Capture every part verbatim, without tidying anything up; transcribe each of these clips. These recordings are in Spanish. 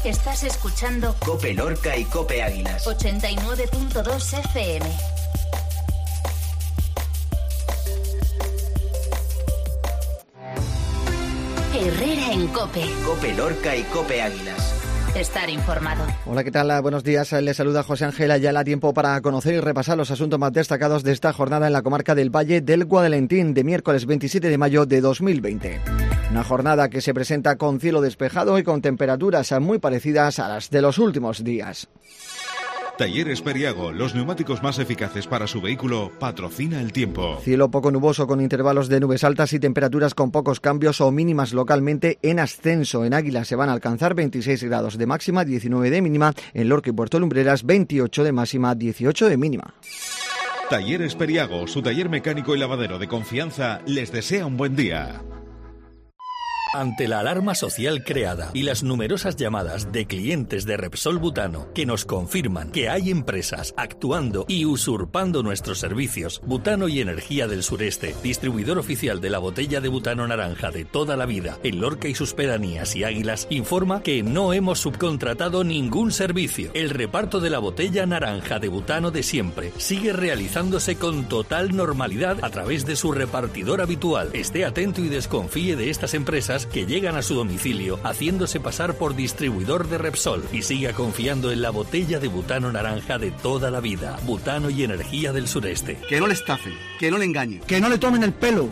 Estás escuchando COPE Lorca y COPE Águilas. ochenta y nueve punto dos F M. Herrera en COPE. COPE Lorca y COPE Águilas. Estar informado. Hola, ¿qué tal? Buenos días. Les saluda José Ángel Ayala. Tiempo para conocer y repasar los asuntos más destacados de esta jornada en la comarca del Valle del Guadalentín de miércoles veintisiete de mayo de dos mil veinte. Una jornada que se presenta con cielo despejado y con temperaturas muy parecidas a las de los últimos días. Talleres Periago, los neumáticos más eficaces para su vehículo, patrocina el tiempo. Cielo poco nuboso con intervalos de nubes altas y temperaturas con pocos cambios o mínimas localmente en ascenso. En Águila se van a alcanzar veintiséis grados de máxima, diecinueve de mínima. En Lorca y Puerto Lumbreras, veintiocho de máxima, dieciocho de mínima. Talleres Periago, su taller mecánico y lavadero de confianza, les desea un buen día. Ante la alarma social creada y las numerosas llamadas de clientes de Repsol Butano que nos confirman que hay empresas actuando y usurpando nuestros servicios, Butano y Energía del Sureste, distribuidor oficial de la botella de butano naranja de toda la vida en Lorca y sus pedanías y Águilas, informa que no hemos subcontratado ningún servicio. El reparto de la botella naranja de butano de siempre sigue realizándose con total normalidad a través de su repartidor habitual. Esté atento y desconfíe de estas empresas que llegan a su domicilio haciéndose pasar por distribuidor de Repsol y siga confiando en la botella de butano naranja de toda la vida. Butano y Energía del Sureste. Que no le estafen, que no le engañen, que no le tomen el pelo.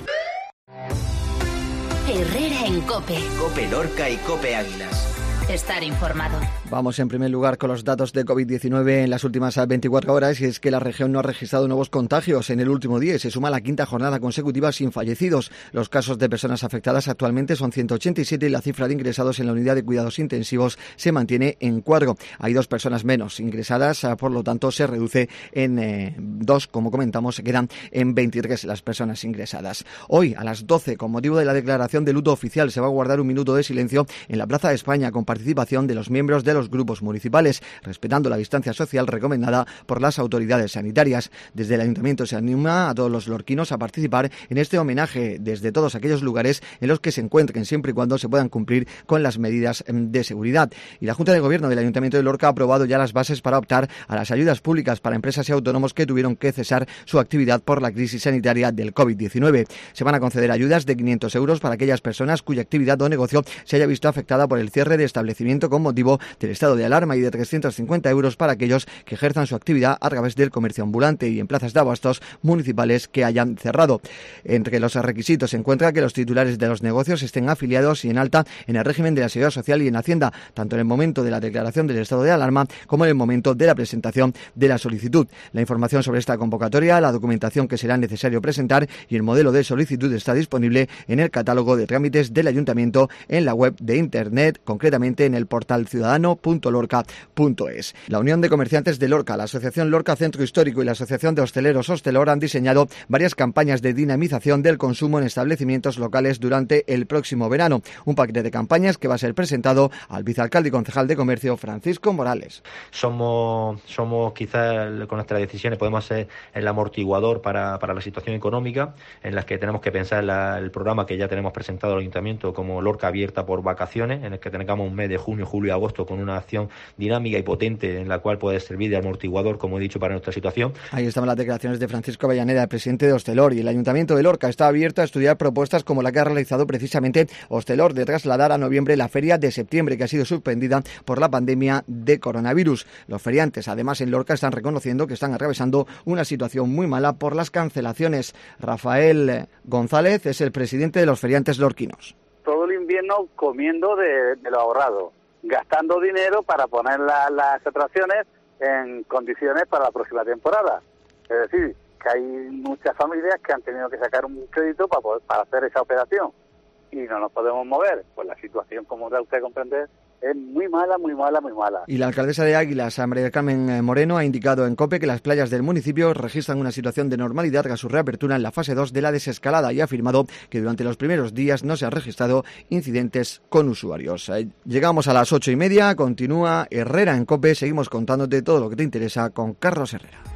Herrera en COPE. COPE Lorca y COPE Águilas. Estar informado. Vamos en primer lugar con los datos de COVID diecinueve en las últimas veinticuatro horas, y es que la región no ha registrado nuevos contagios en el último día y se suma la quinta jornada consecutiva sin fallecidos. Los casos de personas afectadas actualmente son ciento ochenta y siete y la cifra de ingresados en la unidad de cuidados intensivos se mantiene en cuatro. Hay dos personas menos ingresadas, por lo tanto se reduce en eh, dos, como comentamos, se quedan en veintitrés las personas ingresadas. Hoy a las doce, con motivo de la declaración de luto oficial, se va a guardar un minuto de silencio en la Plaza de España con participación de los miembros de los grupos municipales, respetando la distancia social recomendada por las autoridades sanitarias. Desde el Ayuntamiento se anima a todos los lorquinos a participar en este homenaje desde todos aquellos lugares en los que se encuentren, siempre y cuando se puedan cumplir con las medidas de seguridad. Y la Junta de Gobierno del Ayuntamiento de Lorca ha aprobado ya las bases para optar a las ayudas públicas para empresas y autónomos que tuvieron que cesar su actividad por la crisis sanitaria del COVID diecinueve. Se van a conceder ayudas de quinientos euros para aquellas personas cuya actividad o negocio se haya visto afectada por el cierre de establecimiento con motivo del estado de alarma, y de trescientos cincuenta euros para aquellos que ejerzan su actividad a través del comercio ambulante y en plazas de abastos municipales que hayan cerrado. Entre los requisitos se encuentra que los titulares de los negocios estén afiliados y en alta en el régimen de la Seguridad Social y en Hacienda, tanto en el momento de la declaración del estado de alarma como en el momento de la presentación de la solicitud. La información sobre esta convocatoria, la documentación que será necesario presentar y el modelo de solicitud está disponible en el catálogo de trámites del Ayuntamiento en la web de Internet, concretamente en el portal ciudadano punto lorca punto es. La Unión de Comerciantes de Lorca, la Asociación Lorca Centro Histórico y la Asociación de Hosteleros Hostelor han diseñado varias campañas de dinamización del consumo en establecimientos locales durante el próximo verano. Un paquete de campañas que va a ser presentado al vicealcalde y concejal de Comercio, Francisco Morales. Somos, somos quizás con nuestras decisiones podemos ser el amortiguador para, para la situación económica, en las que tenemos que pensar en la, el programa que ya tenemos presentado al Ayuntamiento como Lorca Abierta por Vacaciones, en el que tengamos un mes de junio, julio y agosto con una acción dinámica y potente en la cual puede servir de amortiguador, como he dicho, para nuestra situación. Ahí estaban las declaraciones de Francisco Avellaneda, el presidente de Hostelor, y el Ayuntamiento de Lorca está abierto a estudiar propuestas como la que ha realizado precisamente Hostelor de trasladar a noviembre la feria de septiembre, que ha sido suspendida por la pandemia de coronavirus. Los feriantes, además, en Lorca están reconociendo que están atravesando una situación muy mala por las cancelaciones. Rafael González es el presidente de los feriantes lorquinos. Todo el invierno comiendo de, de lo ahorrado, gastando dinero para poner la, las atracciones en condiciones para la próxima temporada. Es decir, que hay muchas familias que han tenido que sacar un crédito para poder, para hacer esa operación y no nos podemos mover. Pues la situación, como da usted a comprender, es muy mala, muy mala, muy mala. Y la alcaldesa de Águilas, María del Carmen Moreno, ha indicado en COPE que las playas del municipio registran una situación de normalidad tras su reapertura en la fase dos de la desescalada y ha afirmado que durante los primeros días no se han registrado incidentes con usuarios. Llegamos a las ocho y media, continúa Herrera en COPE, seguimos contándote todo lo que te interesa con Carlos Herrera.